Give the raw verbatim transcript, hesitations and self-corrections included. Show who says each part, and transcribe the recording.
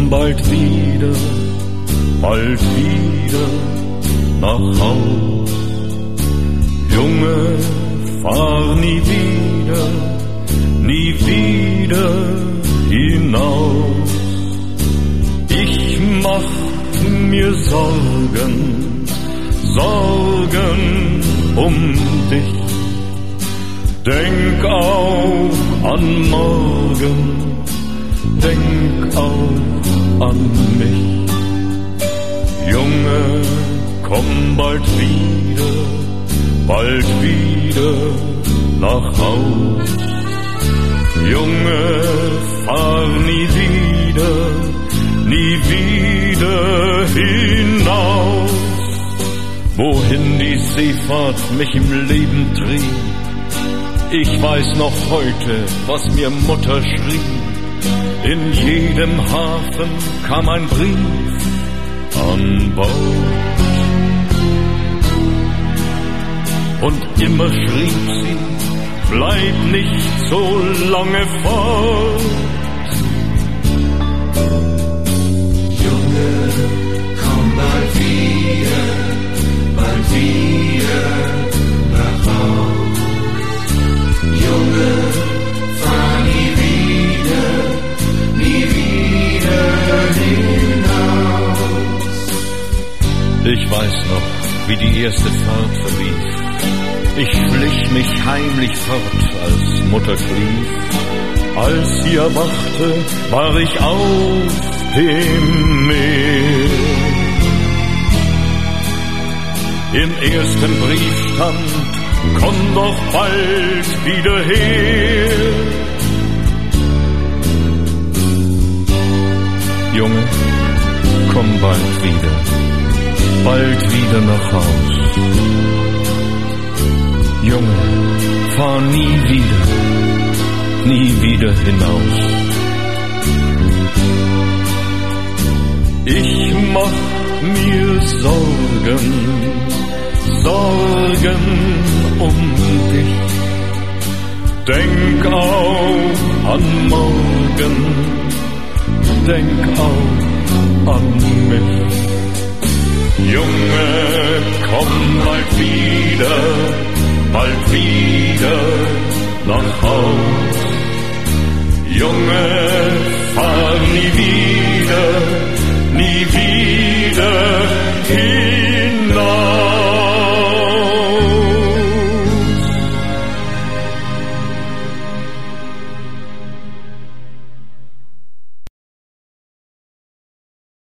Speaker 1: komm bald wieder, bald wieder nach Haus. Junge, fahr nie wieder, nie wieder hinaus. Ich mach mir Sorgen, Sorgen um dich. Denk auch an morgen, denk auch an mich. Junge, komm bald wieder, bald wieder nach Haus. Junge, fahr nie wieder, nie wieder hinaus. Wohin die Seefahrt mich im Leben trieb, ich weiß noch heute, was mir Mutter schrieb. In jedem Hafen kam ein Brief an Bord. Und immer schrieb sie, bleib nicht so lange fort.
Speaker 2: Junge, komm bald wieder, bald wieder nach Haus. Junge, fahr nie wieder, nie wieder hinaus.
Speaker 1: Ich weiß noch, wie die erste Fahrt verlief. Ich schlich mich heimlich fort, als Mutter schlief. Als sie erwachte, war ich auf dem Meer. Im ersten Brief stand, komm doch bald wieder her. Junge, komm bald wieder, bald wieder nach Haus. Junge, fahr nie wieder, nie wieder hinaus. Ich mach mir Sorgen, Sorgen um dich. Denk auch an morgen, denk auch an mich. Junge, komm bald wieder, bald wieder nach Haus. Junge, fahr nie wieder.